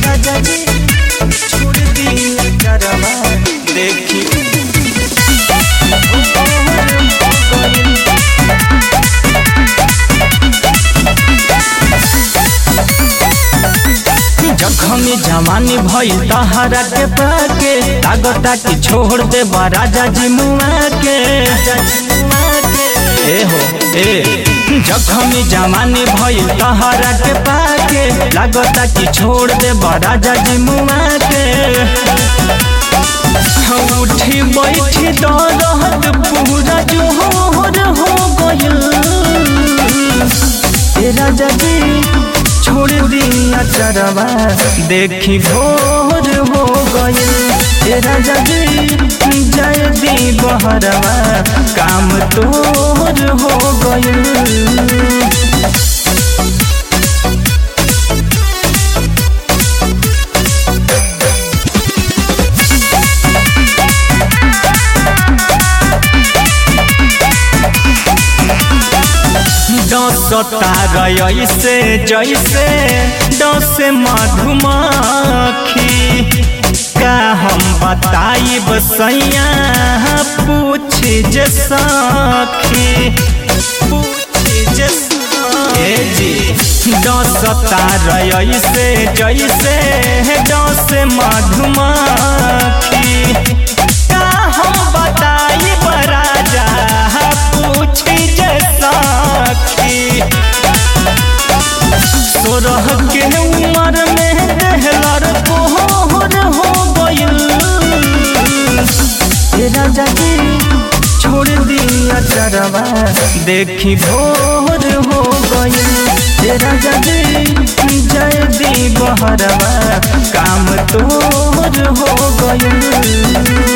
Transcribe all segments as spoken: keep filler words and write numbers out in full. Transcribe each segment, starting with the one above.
राजा जी छोड़ दी करवा देखी जखमी जवानी भइल तहरा के पाके लागता कि छोड़ दे राजा जी मुआ के ए हो ए जखमी जवानी भइल तहरा के पाके लागता कि छोड़ दे राजा जी मुआ के उठी बैठी दरद पूरा जोहर हो गइल ए राजा जी छोड़ दिया चरवा देखी भोर हो गइल ए राजा जी जय दी बहरवा काम तोर हो गइल। डसता गइसे जैसे डसे मधुमक्खी का हम बताई बसैया पूछ जे सखी पूछ जे जी डसता गइसे जैसे डसे मधुमक्खी का हम बताई बराजा पूछ जे सखी सोरह के उम्र में देहलर कोहर हो गइल ए राजा जी छोड़ दिया चरवा देखी भोर हो गइल ए राजा जी जय दी बहरवा काम तोर हो गइल।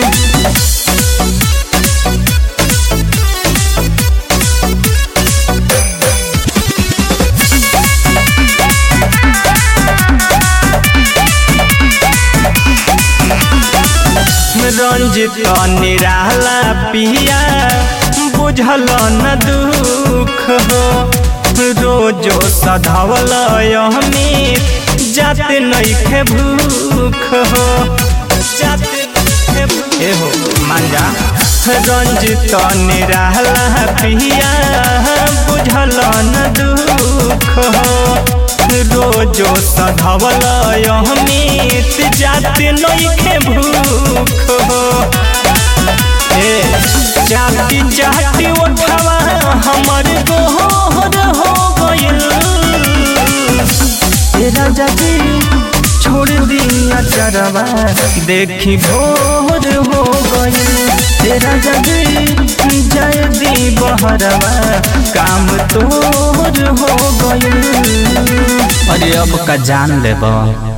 रंजित निराला पिया बुझल न दुख हो रोजो सधावल अमित जाते नइखे भूख हो जाते नइखे हो मांजा रंजित निराला पिया बुझल न दुख हो रोजो सधावल अमित जाते नइखे भूख हो ए जाति जाति उठवा हमर गोहर हो गइल ए राजा जी छोड़ दिया चरवा देखी भोर हो गइल ए राजा जी जय दी बहरवा काम तोर हो गइल। अरे अब का जान लेबा।